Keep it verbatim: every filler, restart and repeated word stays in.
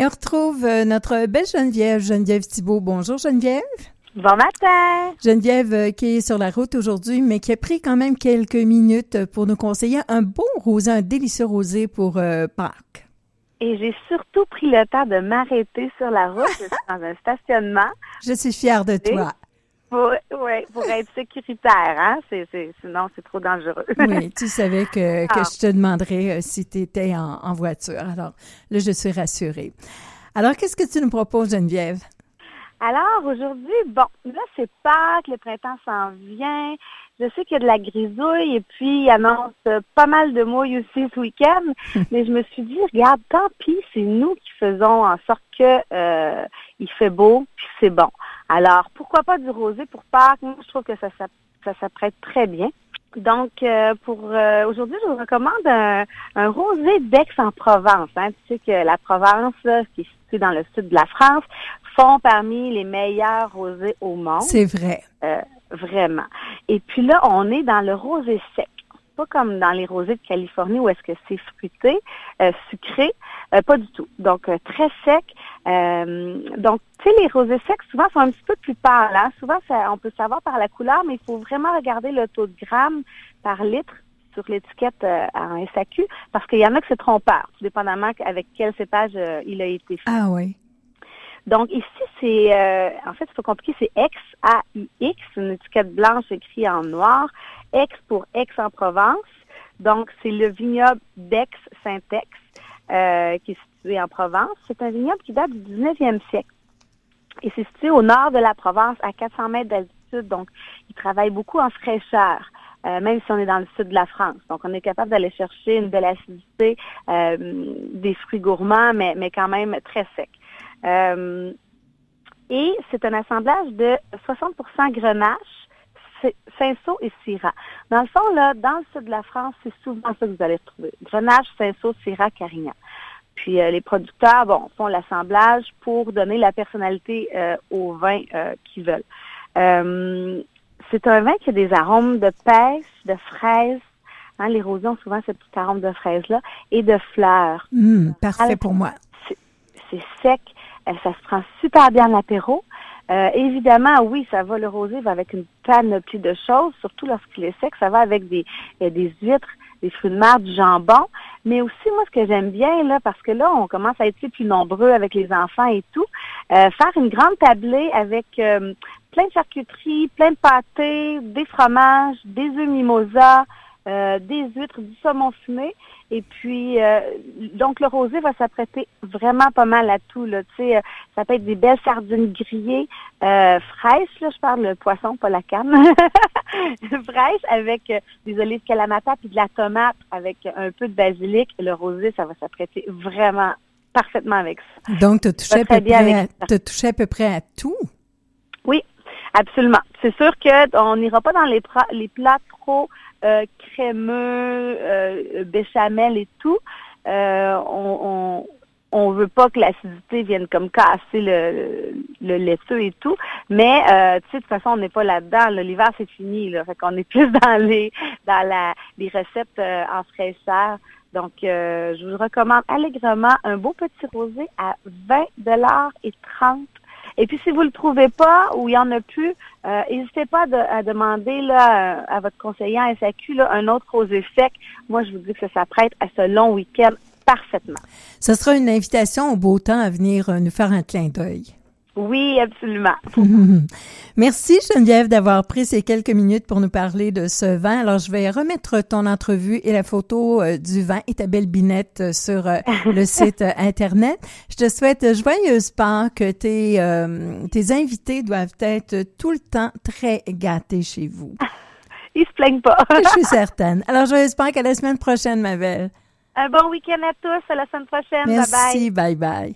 on retrouve euh, notre belle Geneviève, Geneviève Thibault. Bonjour Geneviève. Bon matin! Geneviève euh, qui est sur la route aujourd'hui, mais qui a pris quand même quelques minutes pour nous conseiller un bon rosé, un délicieux rosé pour euh, Pâques. Et j'ai surtout pris le temps de m'arrêter sur la route. Je suis dans un stationnement. Je suis fière de toi. Pour, ouais, pour être sécuritaire, hein? C'est, c'est, sinon, c'est trop dangereux. Oui, tu savais que, que Ah. je te demanderais euh, si tu étais en, en voiture. Alors, là, je suis rassurée. Alors, qu'est-ce que tu nous proposes, Geneviève? Alors, aujourd'hui, bon, là, c'est Pâques, le printemps s'en vient. Je sais qu'il y a de la grisouille et puis il annonce euh, pas mal de mouilles aussi ce week-end. Mais je me suis dit, regarde, tant pis, c'est nous qui faisons en sorte que euh, il fait beau puis c'est bon. Alors, pourquoi pas du rosé pour Pâques? Moi, je trouve que ça, ça, ça s'apprête très bien. Donc, euh, pour euh, aujourd'hui, je vous recommande un, un rosé d'Aix-en-Provence. Hein. Tu sais que la Provence, là, qui est située dans le sud de la France, font parmi les meilleurs rosés au monde. C'est vrai. Euh, vraiment. Et puis là, on est dans le rosé sec. Pas comme dans les rosés de Californie où est-ce que c'est fruité, euh, sucré, euh, pas du tout. Donc, euh, très sec. Euh, donc, tu sais, les rosés secs, souvent, sont un petit peu plus pâles. Hein? Souvent, ça, on peut savoir par la couleur, mais il faut vraiment regarder le taux de grammes par litre sur l'étiquette euh, en S A Q, parce qu'il y en a que c'est trompeur, tout dépendamment avec quel cépage euh, il a été fait. Ah oui. Donc ici, c'est, euh, en fait, c'est pas compliqué, c'est Aix, A I X, une étiquette blanche écrite en noir, Aix pour Aix-en-Provence. Donc, c'est le vignoble d'Aix-Saint-Ex, euh, qui est situé en Provence. C'est un vignoble qui date du dix-neuvième siècle. Et c'est situé au nord de la Provence, à quatre cents mètres d'altitude. Donc, il travaille beaucoup en fraîcheur, euh, même si on est dans le sud de la France. Donc, on est capable d'aller chercher une belle acidité, euh, des fruits gourmands, mais, mais quand même très secs. Euh, et c'est un assemblage de soixante pour cent grenache, cinsault et syrah. Dans le fond, là, dans le sud de la France, c'est souvent ça que vous allez retrouver. Grenache, cinsault, syrah, carignan. Puis euh, les producteurs, bon, font l'assemblage pour donner la personnalité euh, au vin euh, qu'ils veulent. Euh, c'est un vin qui a des arômes de pêche, de fraises. Hein, les rosés ont souvent ce petit arôme de fraise-là et de fleurs. Mmh, parfait Alors, pour moi. C'est, c'est sec. Ça se prend super bien en apéro. Euh, évidemment, oui, ça va, le rosé va avec une panoplie de choses, surtout lorsqu'il est sec. Ça va avec des, des huîtres, des fruits de mer, du jambon. Mais aussi, moi, ce que j'aime bien, là, parce que là, on commence à être plus nombreux avec les enfants et tout, euh, faire une grande tablée avec euh, plein de charcuteries, plein de pâtés, des fromages, des œufs mimosa, euh, des huîtres, du saumon fumé. Et puis, euh, donc, le rosé va s'apprêter vraiment pas mal à tout, là. Tu sais, euh, ça peut être des belles sardines grillées, euh, fraîches, là, je parle le poisson, pas la canne. Fraîches avec euh, des olives kalamata puis de la tomate avec un peu de basilic. Le rosé, ça va s'apprêter vraiment parfaitement avec ça. Donc, tu as touché, à peu près à, t'as touché à peu près à tout? Oui, absolument. C'est sûr qu'on n'ira pas dans les, pra- les plats trop euh, crémeux, euh, béchamel et tout. Euh, on, on on veut pas que l'acidité vienne comme casser le, le laiteux et tout. Mais euh, tu sais, de toute façon, on n'est pas là-dedans. Là. L'hiver, c'est fini. Là. Fait qu'on est plus dans les dans la les recettes euh, en fraîcheur. Donc, euh, je vous recommande allègrement un beau petit rosé à vingt dollars et trente. Et puis, si vous le trouvez pas ou il y en a plus, euh, n'hésitez pas de, à demander là à votre conseiller en S A Q là, un autre rosé sec. Moi, je vous dis que ça s'apprête à ce long week-end parfaitement. Ce sera une invitation au beau temps à venir nous faire un clin d'œil. Oui, absolument. Merci Geneviève d'avoir pris ces quelques minutes pour nous parler de ce vin. Alors, je vais remettre ton entrevue et la photo euh, du vin et ta belle binette euh, sur euh, le site euh, Internet. Je te souhaite joyeuse Pâques. Tes, euh, tes invités doivent être tout le temps très gâtés chez vous. Ils se plaignent pas. Je suis certaine. Alors, joyeuse Pâques, à la semaine prochaine, ma belle. Un bon week-end à tous. À la semaine prochaine. Merci. Bye bye. Bye bye.